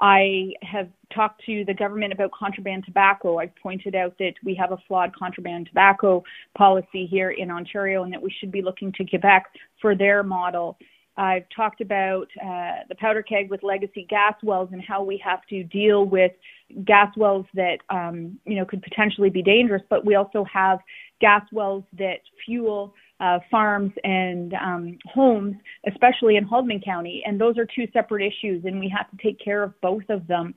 I have talked to the government about contraband tobacco. I've pointed out that we have a flawed contraband tobacco policy here in Ontario and that we should be looking to Quebec for their model. I've talked about the powder keg with legacy gas wells and how we have to deal with gas wells that, could potentially be dangerous, but we also have gas wells that fuel farms and homes, especially in Haldimand County. And those are two separate issues, and we have to take care of both of them.